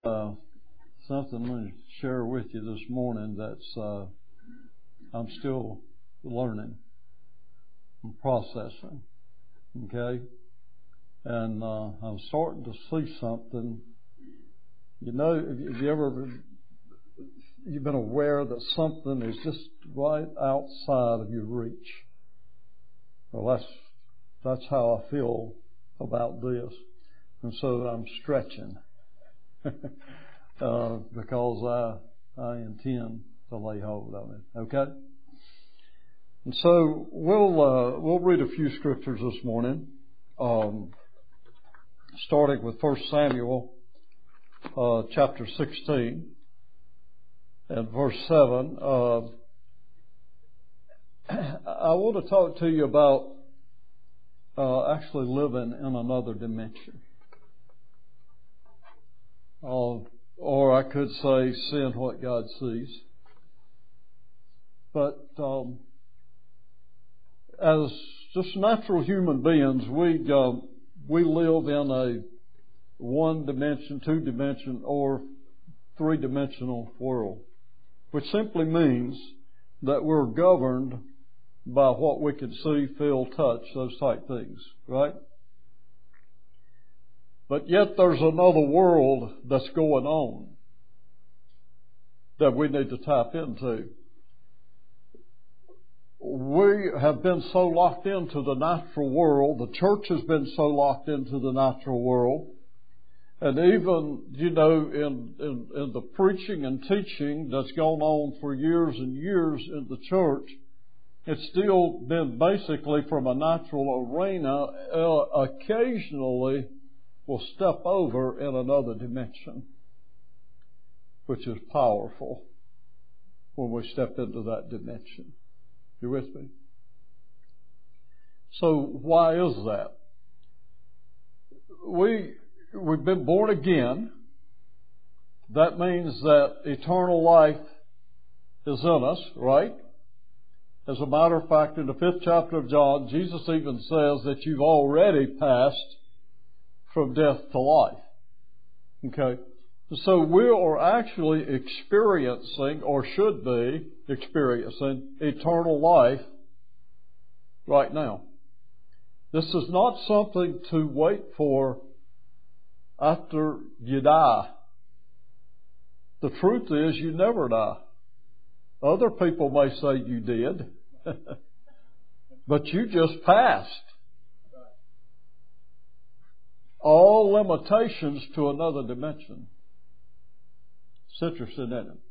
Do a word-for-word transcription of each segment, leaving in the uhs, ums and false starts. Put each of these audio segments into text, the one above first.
Uh, something I'm going to share with you this morning that's uh, I'm still learning and processing. Okay, and uh, I'm starting to see something. You know, have you ever you've been aware that something is just right outside of your reach? Well, that's that's how I feel about this, and so I'm stretching. uh, because I I intend to lay hold of it. Okay, and so we'll uh, we'll read a few scriptures this morning, um, starting with First Samuel uh, chapter sixteen and verse seven. Uh, I want to talk to you about uh, actually living in another dimension. Uh, or I could say, seeing what God sees. But um, as just natural human beings, we uh, we live in a one dimension, two dimension, or three dimensional world, which simply means that we're governed by what we can see, feel, touch, those type things, right? But yet there's another world that's going on that we need to tap into. We have been so locked into the natural world. The church has been so locked into the natural world. And even, you know, in, in, in the preaching and teaching that's gone on for years and years in the church, it's still been basically from a natural arena. Uh, occasionally, will step over in another dimension, which is powerful when we step into that dimension. You with me? So why is that? We, we've been born again. That means that eternal life is in us, right? As a matter of fact, in the fifth chapter of John, Jesus even says that you've already passed from death to life. Okay? So we are actually experiencing, or should be experiencing, eternal life right now. This is not something to wait for after you die. The truth is you never die. Other people may say you did, but you just passed. All limitations to another dimension. It's interesting, isn't it?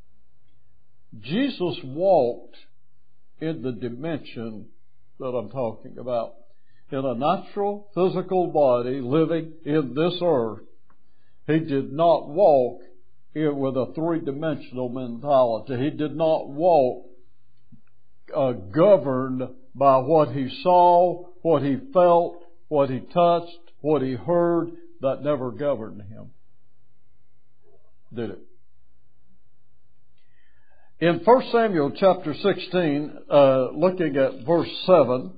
Jesus walked in the dimension that I'm talking about. In a natural, physical body living in this earth. He did not walk in with a three-dimensional mentality. He did not walk uh, governed by what he saw, what he felt, what he touched, what he heard. That never governed him, did it? In First Samuel chapter sixteen, uh, looking at verse seven,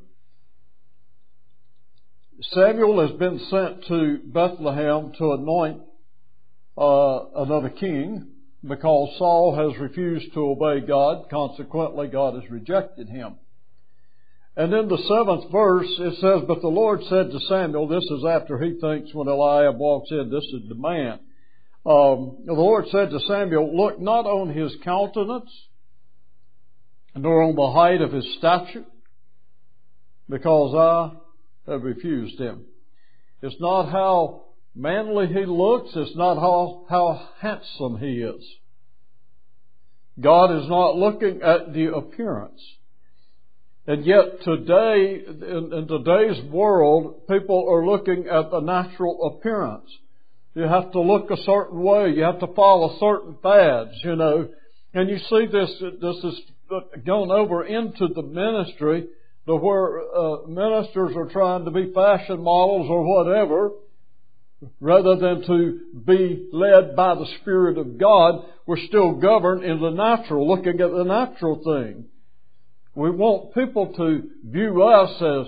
Samuel has been sent to Bethlehem to anoint uh, another king because Saul has refused to obey God. Consequently, God has rejected him. And in the seventh verse, it says, "But the Lord said to Samuel," this is after he thinks when Eliab walks in, this is the man. Um, the Lord said to Samuel, "Look not on his countenance, nor on the height of his stature, because I have refused him." It's not how manly he looks. It's not how, how handsome he is. God is not looking at the appearance. And yet today, in, in today's world, people are looking at the natural appearance. You have to look a certain way. You have to follow certain fads, you know. And you see this, this is gone over into the ministry to where uh, ministers are trying to be fashion models or whatever, rather than to be led by the Spirit of God. We're still governed in the natural, looking at the natural thing. We want people to view us as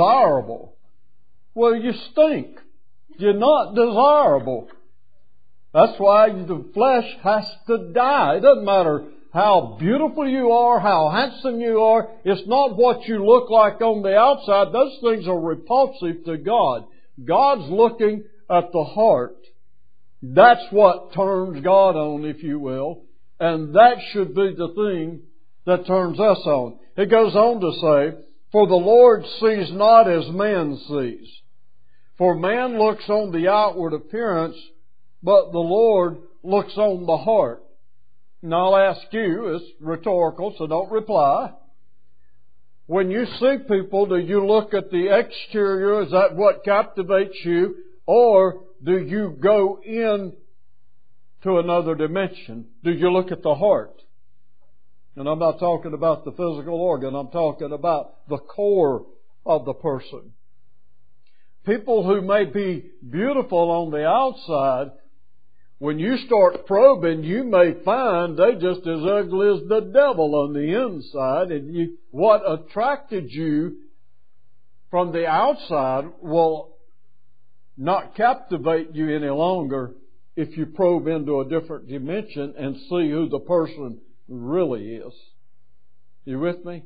desirable. Well, you stink. You're not desirable. That's why the flesh has to die. It doesn't matter how beautiful you are, how handsome you are. It's not what you look like on the outside. Those things are repulsive to God. God's looking at the heart. That's what turns God on, if you will. And that should be the thing that turns us on. It goes on to say, for the Lord sees not as man sees. For man looks on the outward appearance, but the Lord looks on the heart. Now I'll ask you, it's rhetorical, so don't reply. When you see people, do you look at the exterior? Is that what captivates you? Or do you go in to another dimension? Do you look at the heart? And I'm not talking about the physical organ. I'm talking about the core of the person. People who may be beautiful on the outside, when you start probing, you may find they just as ugly as the devil on the inside. And you, what attracted you from the outside will not captivate you any longer if you probe into a different dimension and see who the person really is. You with me?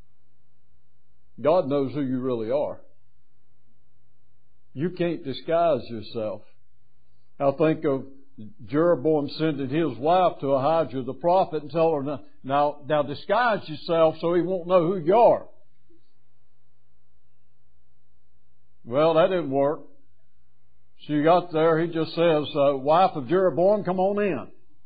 God knows who you really are. You can't disguise yourself. I think of Jeroboam sending his wife to Ahijah the prophet and tell her, now, now, now disguise yourself so he won't know who you are. Well, that didn't work. She got there, he just says, uh, wife of Jeroboam, come on in.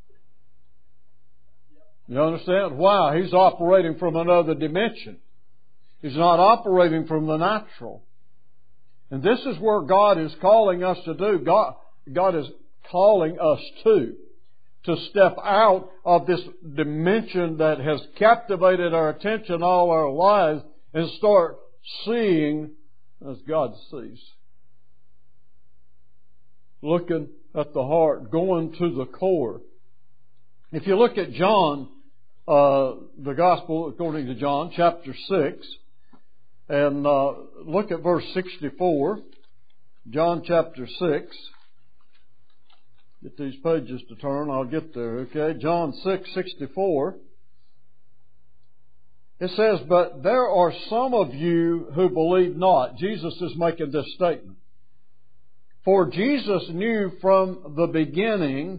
You understand? Why? He's operating from another dimension. He's not operating from the natural. And this is where God is calling us to do. God, God is calling us to, to step out of this dimension that has captivated our attention all our lives and start seeing as God sees. Looking at the heart, going to the core. If you look at John, uh, the Gospel according to John, chapter six, and uh, look at verse sixty-four, John chapter six. Get these pages to turn, I'll get there, okay? John six sixty-four. It says, but there are some of you who believe not. Jesus is making this statement. For Jesus knew from the beginning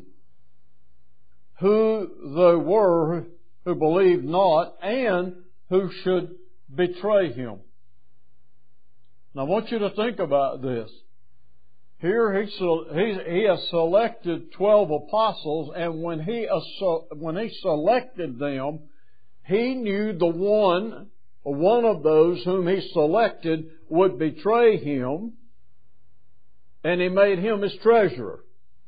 who they were who believed not and who should betray Him. Now I want you to think about this. Here he, he, he has selected twelve apostles, and when he, when he selected them, he knew the one, one of those whom he selected would betray him, and he made him his treasurer.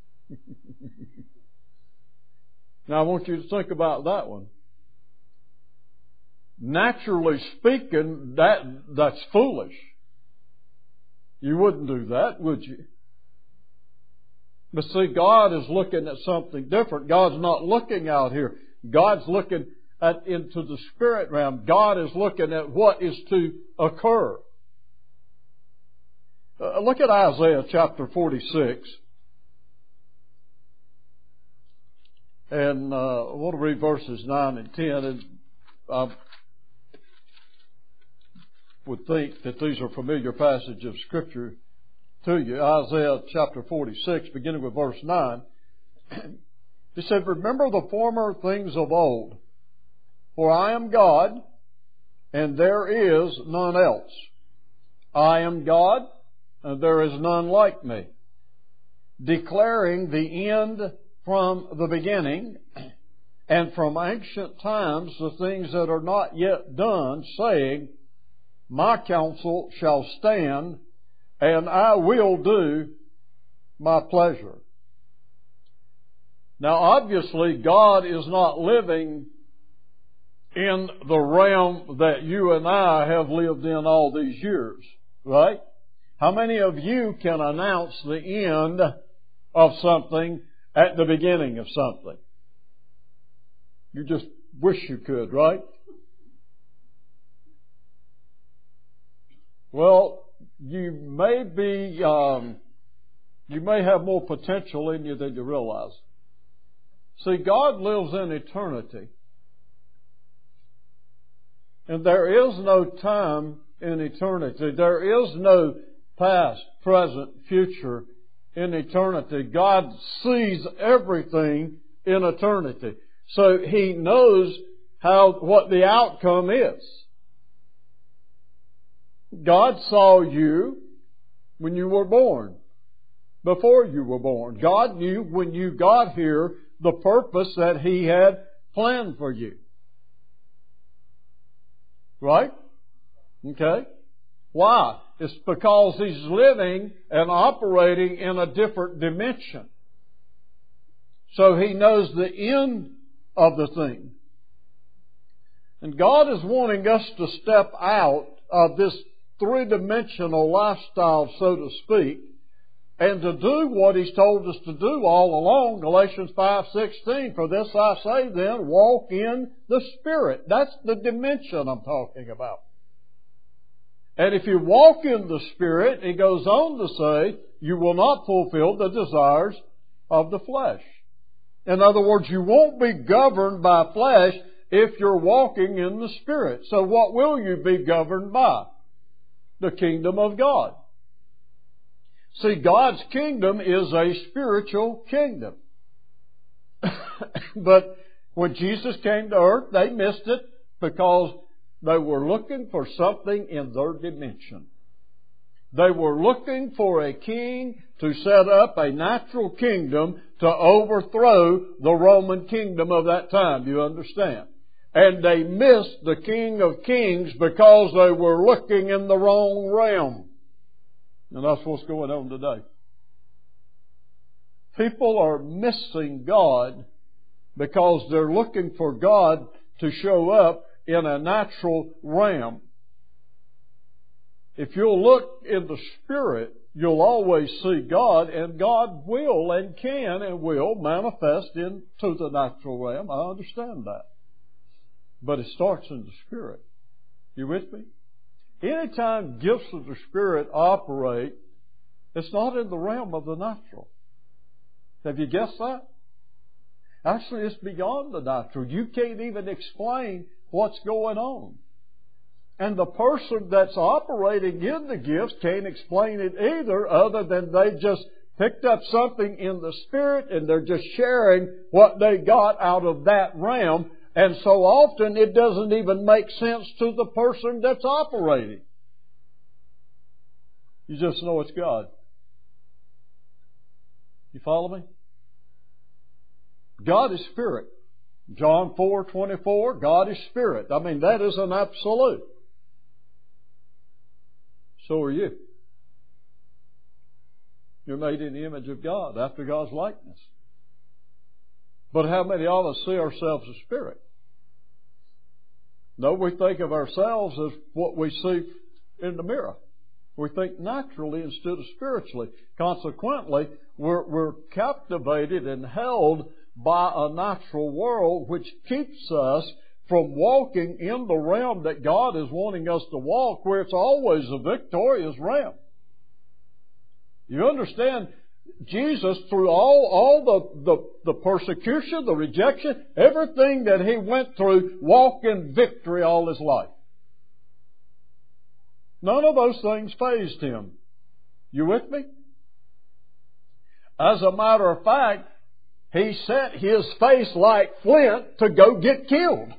Now I want you to think about that one. Naturally speaking, that that's foolish. You wouldn't do that, would you? But see, God is looking at something different. God's not looking out here. God's looking at, into the spirit realm. God is looking at what is to occur. Uh, look at Isaiah chapter forty-six. And uh, I want to read verses nine and ten. And I would think that these are familiar passages of Scripture to you. Isaiah chapter forty-six, beginning with verse nine. He said, remember the former things of old, for I am God, and there is none else. I am God, and there is none like me, declaring the end from the beginning, and from ancient times the things that are not yet done, saying, my counsel shall stand, and I will do my pleasure. Now obviously God is not living in the realm that you and I have lived in all these years, right? How many of you can announce the end of something at the beginning of something? You just wish you could, right? Well, you may be um, You may have more potential in you than you realize. See, God lives in eternity. And there is no time in eternity. There is no past, present, future in eternity. God sees everything in eternity. So He knows how, what the outcome is. God saw you when you were born, before you were born. God knew when you got here the purpose that He had planned for you. Right? Okay? Why? It's because He's living and operating in a different dimension. So He knows the end of the thing. And God is wanting us to step out of this three-dimensional lifestyle, so to speak, and to do what He's told us to do all along, Galatians five sixteen. For this I say then, walk in the Spirit. That's the dimension I'm talking about. And if you walk in the Spirit, He goes on to say, you will not fulfill the desires of the flesh. In other words, you won't be governed by flesh if you're walking in the Spirit. So what will you be governed by? The kingdom of God. See, God's kingdom is a spiritual kingdom. But when Jesus came to earth, they missed it because they were looking for something in their dimension. They were looking for a king to set up a natural kingdom to overthrow the Roman kingdom of that time. Do you understand? And they missed the King of Kings because they were looking in the wrong realm. And that's what's going on today. People are missing God because they're looking for God to show up in a natural realm. If you'll look in the Spirit, you'll always see God, and God will and can and will manifest into the natural realm. I understand that. But it starts in the Spirit. You with me? Anytime gifts of the Spirit operate, it's not in the realm of the natural. Have you guessed that? Actually, it's beyond the natural. You can't even explain what's going on. And the person that's operating in the gifts can't explain it either, other than they just picked up something in the Spirit and they're just sharing what they got out of that realm. And so often it doesn't even make sense to the person that's operating. You just know it's God. You follow me? God is Spirit. John four twenty-four, God is Spirit. I mean, that is an absolute. So are you. You're made in the image of God, after God's likeness. But how many of us see ourselves as Spirit? No, we think of ourselves as what we see in the mirror. We think naturally instead of spiritually. Consequently, we're, we're captivated and held by a natural world which keeps us from walking in the realm that God is wanting us to walk, where it's always a victorious realm. You understand? Jesus, through all, all the, the, the persecution, the rejection, everything that He went through, walked in victory all His life. None of those things fazed Him. You with me? As a matter of fact, He set His face like flint to go get killed.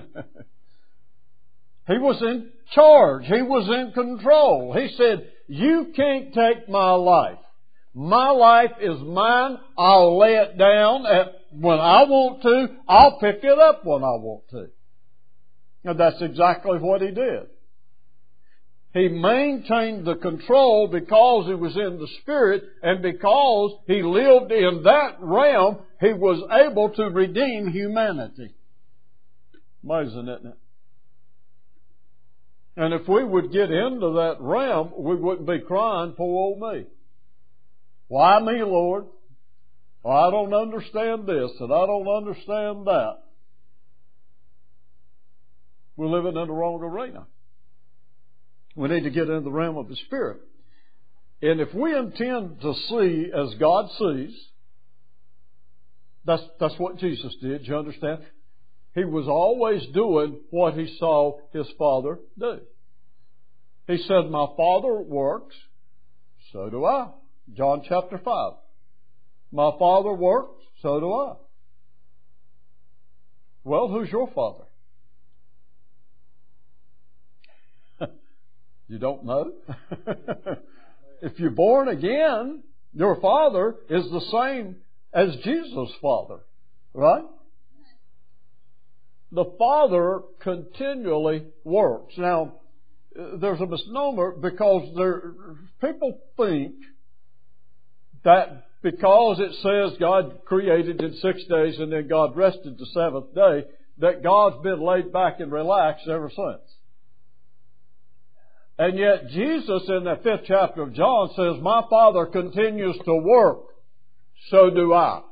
He was in charge. He was in control. He said, you can't take my life. My life is mine. I'll lay it down at, when I want to. I'll pick it up when I want to. And that's exactly what He did. He maintained the control because He was in the Spirit, and because He lived in that realm, He was able to redeem humanity. Amazing, isn't it? And if we would get into that realm, we wouldn't be crying, poor old me. Why me, Lord? Well, I don't understand this and I don't understand that. We're living in the wrong arena. We need to get into the realm of the Spirit. And if we intend to see as God sees, that's, that's what Jesus did, you understand? He was always doing what He saw His Father do. He said, my Father works, so do I. John chapter five. My Father works, so do I. Well, who's your Father? You don't know? If you're born again, your Father is the same as Jesus' Father, right? The Father continually works. Now, there's a misnomer because there, people think that because it says God created in six days and then God rested the seventh day, that God's been laid back and relaxed ever since. And yet Jesus in the fifth chapter of John says, my Father continues to work, so do I.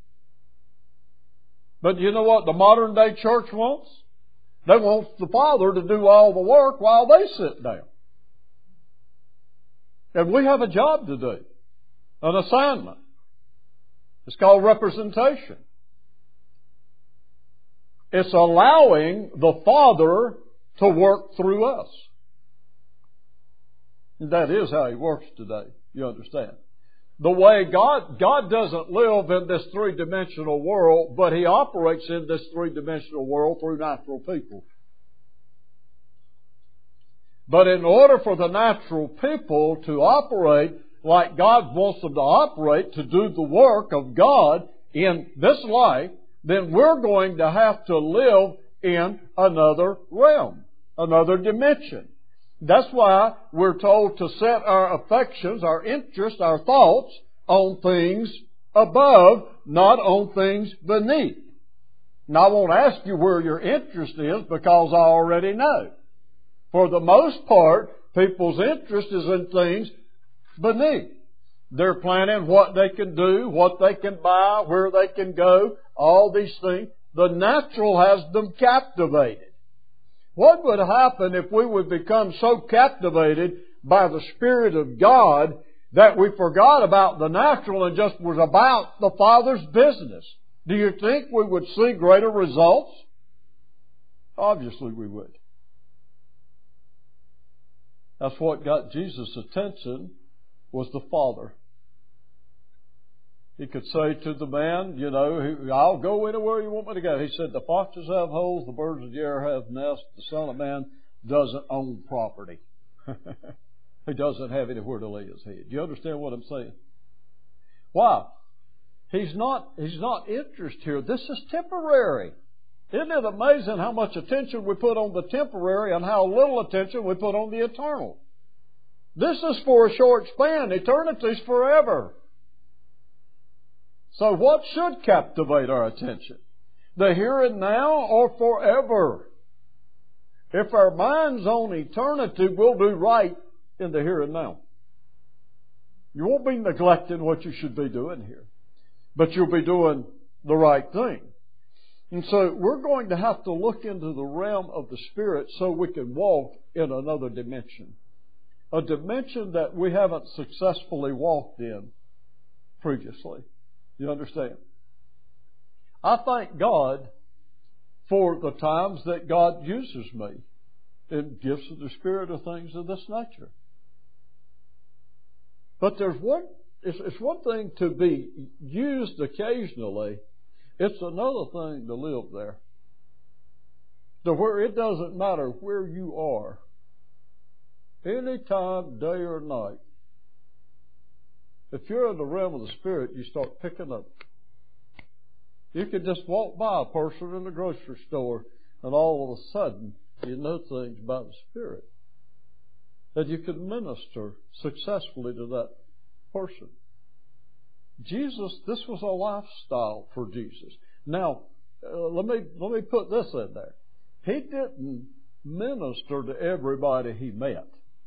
But you know what the modern day church wants? They want the Father to do all the work while they sit down. And we have a job to do. An assignment. It's called representation. It's allowing the Father to work through us. And that is how He works today. You understand? The way God, God doesn't live in this three-dimensional world, but He operates in this three-dimensional world through natural people. But in order for the natural people to operate like God wants them to operate, to do the work of God in this life, then we're going to have to live in another realm, another dimension. That's why we're told to set our affections, our interests, our thoughts on things above, not on things beneath. Now I won't ask you where your interest is because I already know. For the most part, people's interest is in things beneath. They're planning what they can do, what they can buy, where they can go, all these things. The natural has them captivated. What would happen if we would become so captivated by the Spirit of God that we forgot about the natural and just was about the Father's business? Do you think we would see greater results? Obviously we would. That's what got Jesus' attention, was the Father. He could say to the man, you know, I'll go anywhere you want me to go. He said, the foxes have holes, the birds of the air have nests, the Son of Man doesn't own property. He doesn't have anywhere to lay His head. Do you understand what I'm saying? Why? He's not, he's not interested here. This is temporary. Isn't it amazing how much attention we put on the temporary and how little attention we put on the eternal? This is for a short span. Eternity's forever. So what should captivate our attention? The here and now or forever? If our mind's on eternity, we'll do right in the here and now. You won't be neglecting what you should be doing here, but you'll be doing the right thing. And so we're going to have to look into the realm of the Spirit so we can walk in another dimension. A dimension that we haven't successfully walked in previously. You understand? I thank God for the times that God uses me in gifts of the Spirit or things of this nature. But there's one, it's, it's one thing to be used occasionally. It's another thing to live there. To where it doesn't matter where you are. Any time, day or night. If you're in the realm of the Spirit, you start picking up. You can just walk by a person in the grocery store and all of a sudden you know things about the Spirit. That you can minister successfully to that person. Jesus, this was a lifestyle for Jesus. Now, uh, let me let me put this in there. He didn't minister to everybody He met.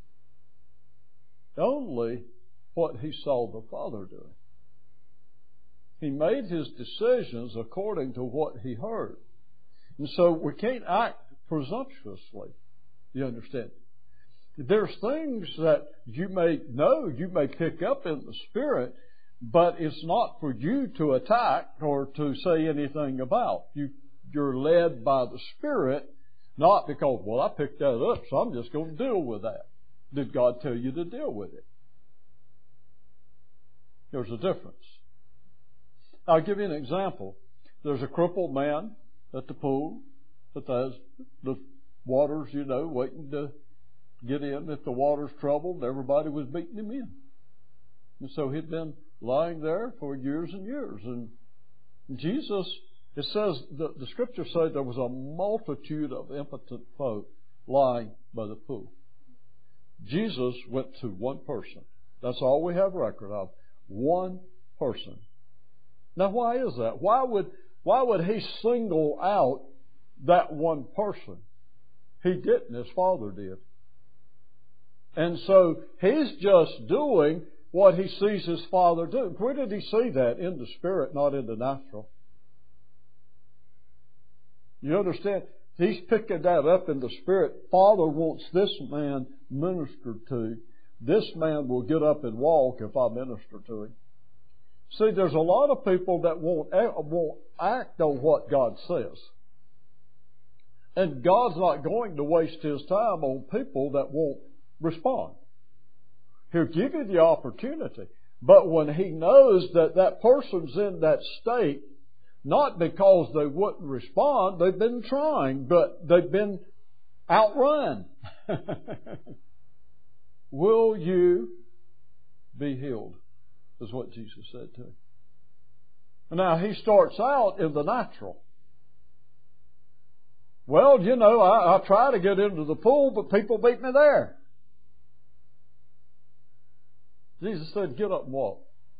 Only what He saw the Father doing. He made His decisions according to what He heard. And so we can't act presumptuously. You understand? there's things that you may know, you may pick up in the Spirit, but it's not for you to attack or to say anything about. You, you're led by the Spirit, not because, well, I picked that up, so I'm just going to deal with that. Did God tell you to deal with it? There's a difference. I'll give you an example. There's a crippled man at the pool that has the water's, you know, waiting to get in. If the water's troubled, everybody was beating him in. And so he'd been lying there for years and years. And Jesus, it says, the, the Scriptures say there was a multitude of impotent folk lying by the pool. Jesus went to one person. That's all we have record of. One person. Now, why is that? Why would why would he single out that one person? He didn't. His Father did. And so he's just doing what he sees his Father do. Where did he see that? In the Spirit, not in the natural. You understand? He's picking that up in the Spirit. Father wants this man ministered to. This man will get up and walk if I minister to him. See, there's a lot of people that won't, won't act on what God says. And God's not going to waste His time on people that won't respond. He'll give you the opportunity. But when He knows that that person's in that state, not because they wouldn't respond, they've been trying, but they've been outrun. Will you be healed? Is what Jesus said to him. Now, he starts out in the natural. Well, you know, I, I try to get into the pool, but people beat me there. Jesus said, get up and walk.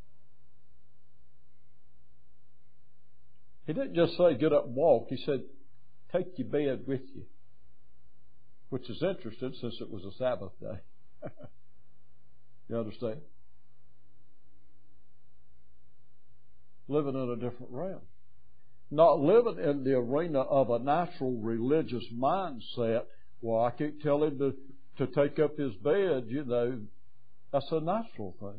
He didn't just say, get up and walk. He said, take your bed with you. Which is interesting since it was a Sabbath day. You understand? Living in a different realm. Not living in the arena of a natural religious mindset. Well, I can't tell him to, to take up his bed, you know. That's a natural thing.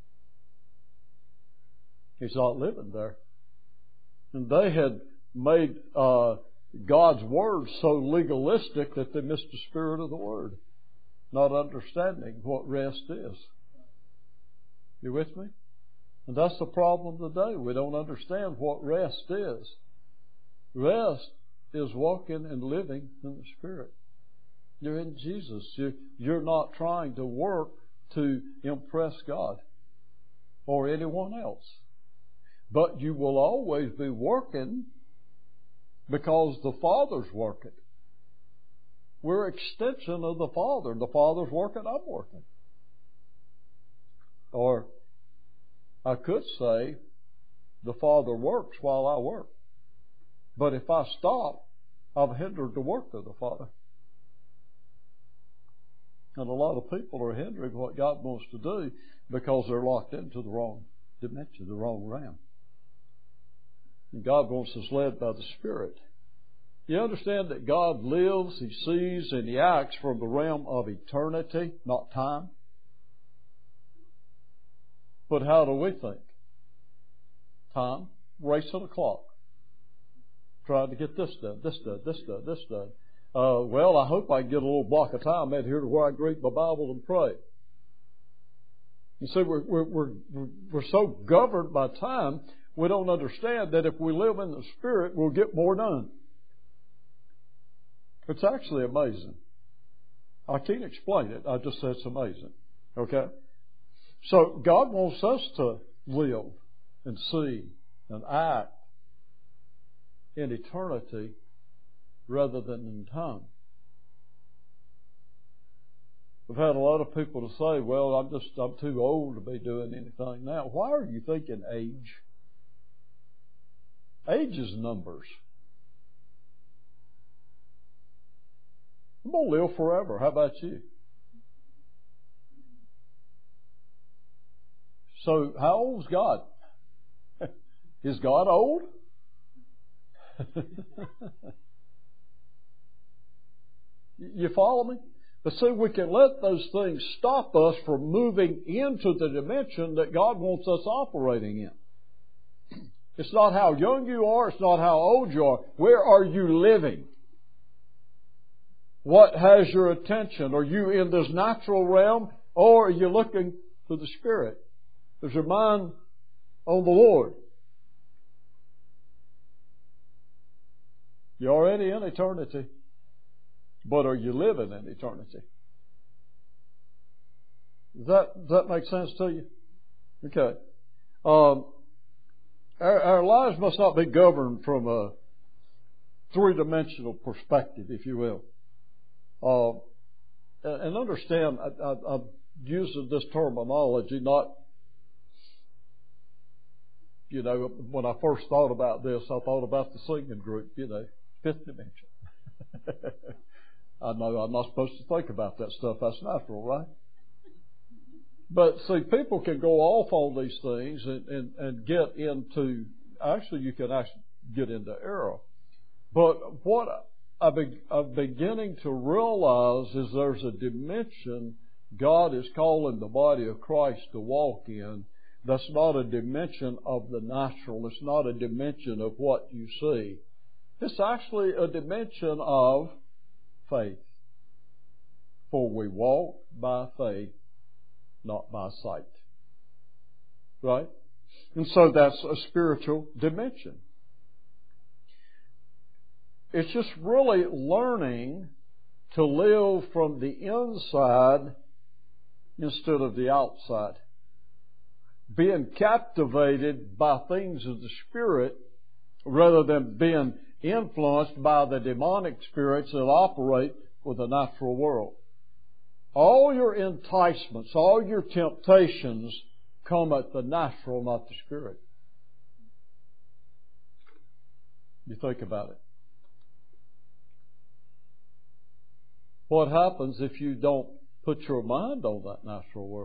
He's not living there. And they had made uh, God's Word so legalistic that they missed the spirit of the Word. Not understanding what rest is. You with me? And that's the problem today. We don't understand what rest is. Rest is walking and living in the Spirit. You're in Jesus. You're, you're not trying to work to impress God or anyone else. But you will always be working because the Father's working. We're an extension of the Father. The Father's working, I'm working. Or I could say, the Father works while I work. But if I stop, I've hindered the work of the Father. And a lot of people are hindering what God wants to do because they're locked into the wrong dimension, the wrong realm. And God wants us led by the Spirit. You understand that God lives, He sees, and He acts from the realm of eternity, not time. But how do we think? Time, racing a clock. Trying to get this done, this done, this done, this done. Uh, well, I hope I can get a little block of time out here to where I can read my Bible and pray. You see, we're, we're, we're, we're so governed by time, we don't understand that if we live in the Spirit, we'll get more done. It's actually amazing. I can't explain it. I just said it's amazing. Okay? So God wants us to live and see and act in eternity rather than in time. I've had a lot of people to say, well, I'm just, I'm too old to be doing anything now. Why are you thinking age? Age is numbers. I'm going to live forever. How about you? So, how old's God? Is God old? You follow me? But see, we can let those things stop us from moving into the dimension that God wants us operating in. It's not how young you are. It's not how old you are. Where are you living? What has your attention? Are you in this natural realm, or are you looking to the Spirit? Is your mind on the Lord? You're already in eternity, but are you living in eternity? Does that, does that make sense to you? Okay. Um, our, our lives must not be governed from a three-dimensional perspective, if you will. Uh, and understand, I, I, I'm using this terminology not, you know, when I first thought about this, I thought about the singing group, you know, fifth dimension. I know I'm not supposed to think about that stuff. That's natural, right? But see, people can go off on these things and, and, and get into, actually you can actually get into error. But what I be, I'm beginning to realize is there's a dimension God is calling the body of Christ to walk in that's not a dimension of the natural. It's not a dimension of what you see. It's actually a dimension of faith. For we walk by faith, not by sight. Right? And so that's a spiritual dimension. It's just really learning to live from the inside instead of the outside. Being captivated by things of the Spirit rather than being influenced by the demonic spirits that operate with the natural world. All your enticements, all your temptations come at the natural, not the Spirit. You think about it. What happens if you don't put your mind on that natural world?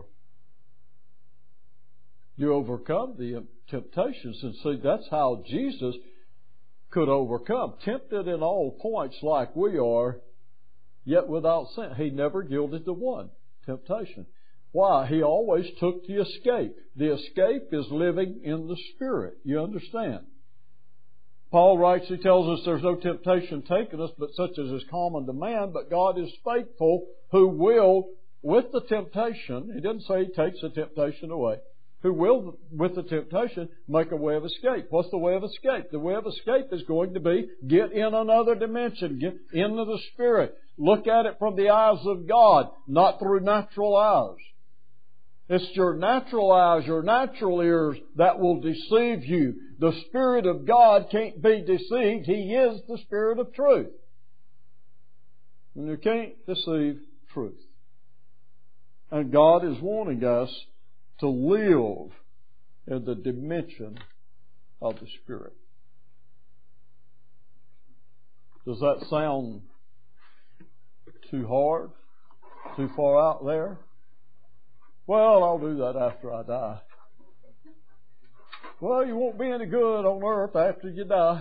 You overcome the temptations. And see, that's how Jesus could overcome. Tempted in all points like we are, yet without sin. He never yielded to one temptation. Why? He always took the escape. The escape is living in the Spirit. You understand? Paul writes, he tells us there's no temptation taken us, but such as is common to man, but God is faithful, who will, with the temptation, he didn't say he takes the temptation away, who will, with the temptation, make a way of escape. What's the way of escape? The way of escape is going to be get in another dimension, get into the Spirit. Look at it from the eyes of God, not through natural eyes. It's your natural eyes, your natural ears that will deceive you. The Spirit of God can't be deceived. He is the Spirit of truth. And you can't deceive truth. And God is wanting us to live in the dimension of the Spirit. Does that sound too hard? Too far out there? Well, I'll do that after I die. Well, you won't be any good on earth after you die.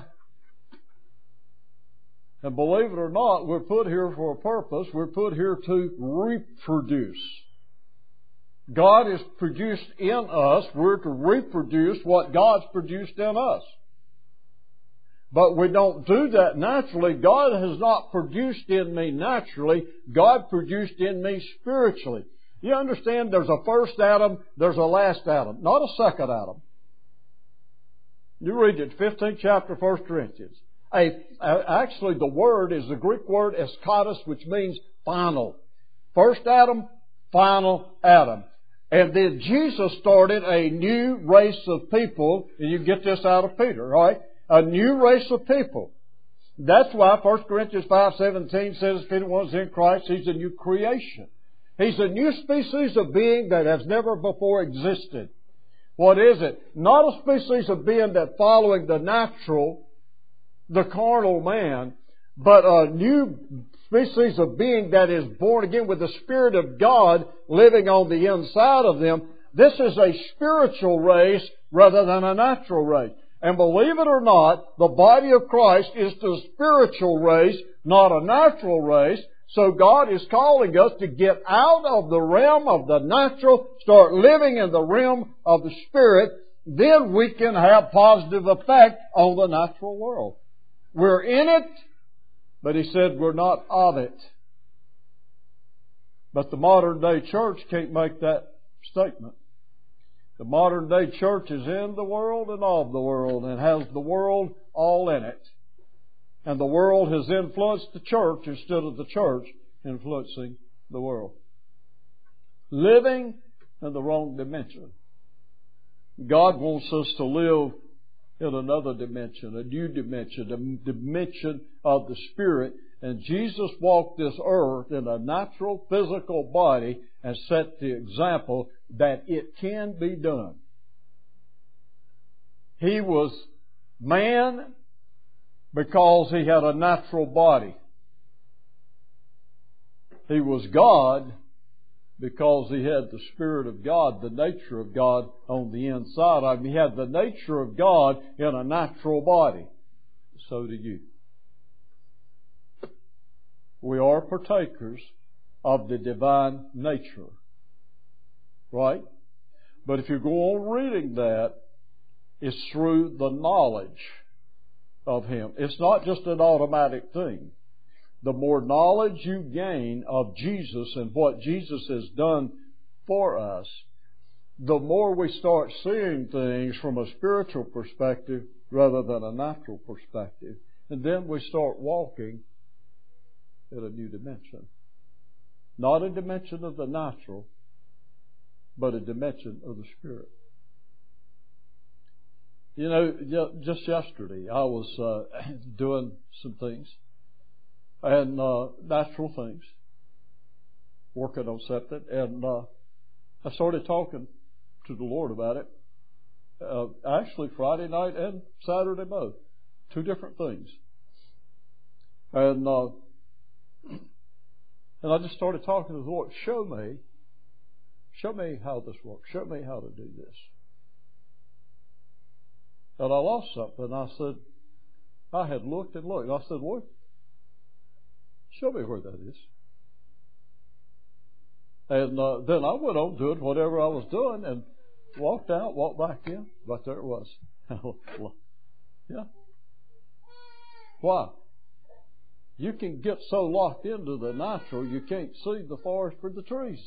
And believe it or not, we're put here for a purpose. We're put here to reproduce. God is produced in us. We're to reproduce what God's produced in us. But we don't do that naturally. God has not produced in me naturally. God produced in me spiritually. You understand there's a first Adam, there's a last Adam, not a second Adam. You read it, fifteenth chapter, First Corinthians. A, actually, the word is the Greek word eskatos, which means final. First Adam, final Adam. And then Jesus started a new race of people, and you get this out of Peter, right? A new race of people. That's why First Corinthians five seventeen says, if anyone's in Christ, he's a new creation. He's a new species of being that has never before existed. What is it? Not a species of being that following the natural, the carnal man, but a new species of being that is born again with the Spirit of God living on the inside of them. This is a spiritual race rather than a natural race. And believe it or not, the body of Christ is the spiritual race, not a natural race. So God is calling us to get out of the realm of the natural, start living in the realm of the Spirit. Then we can have positive effect on the natural world. We're in it, but He said we're not of it. But the modern day church can't make that statement. The modern day church is in the world and of the world and has the world all in it. And the world has influenced the church instead of the church influencing the world. Living in the wrong dimension. God wants us to live in another dimension, a new dimension, a dimension of the Spirit. And Jesus walked this earth in a natural physical body and set the example that it can be done. He was man because He had a natural body. He was God because He had the Spirit of God, the nature of God on the inside of Him. He had the nature of God in a natural body. So do you. We are partakers of the divine nature. Right? But if you go on reading that, it's through the knowledge of Him. It's not just an automatic thing. The more knowledge you gain of Jesus and what Jesus has done for us, the more we start seeing things from a spiritual perspective rather than a natural perspective. And then we start walking in a new dimension. Not a dimension of the natural, but a dimension of the Spirit. You know, just yesterday I was uh, doing some things, and uh, natural things, working on something, and uh, I started talking to the Lord about it. Uh, actually, Friday night and Saturday both, two different things, and uh, and I just started talking to the Lord. Show me, show me how this works. Show me how to do this. And I lost something. I said, I had looked and looked. I said, Lord, show me where that is. And uh, then I went on doing whatever I was doing and walked out, walked back in. But there it was. Yeah. Why? You can get so locked into the natural you can't see the forest for the trees.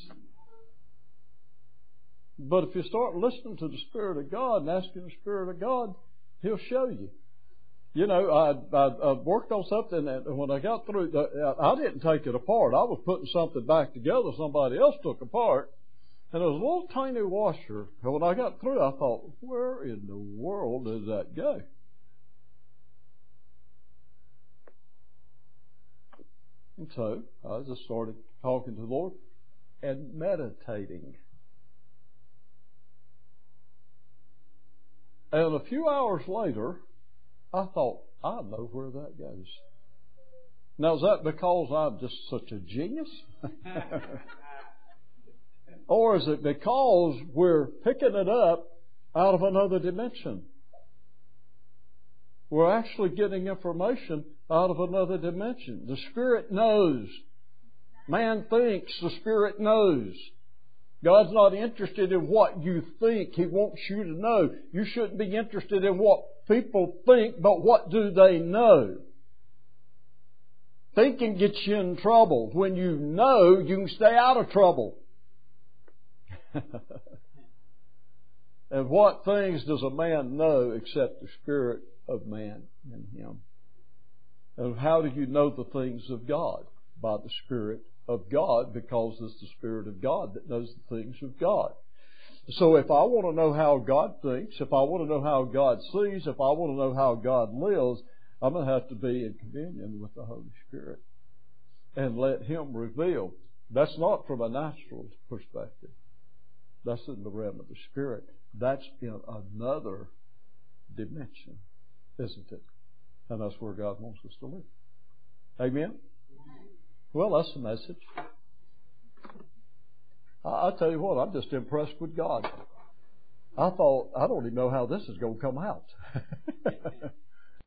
But if you start listening to the Spirit of God and asking the Spirit of God, He'll show you. You know, I, I, I worked on something, and when I got through, I didn't take it apart. I was putting something back together somebody else took apart, and there was a little tiny washer. And when I got through, I thought, where in the world did that go? And so I just started talking to the Lord and meditating. And a few hours later, I thought, I know where that goes. Now, is that because I'm just such a genius? Or is it because we're picking it up out of another dimension? We're actually getting information out of another dimension. The Spirit knows. Man thinks, the Spirit knows. God's not interested in what you think. He wants you to know. You shouldn't be interested in what people think, but what do they know? Thinking gets you in trouble. When you know, you can stay out of trouble. And what things does a man know except the Spirit of man in him? And how do you know the things of God? By the Spirit of God, because it's the Spirit of God that knows the things of God. So if I want to know how God thinks, if I want to know how God sees, if I want to know how God lives, I'm going to have to be in communion with the Holy Spirit and let Him reveal. That's not from a natural perspective. That's in the realm of the Spirit. That's in another dimension, isn't it? And that's where God wants us to live. Amen? Well, that's the message. I, I tell you what, I'm just impressed with God. I thought, I don't even know how this is going to come out.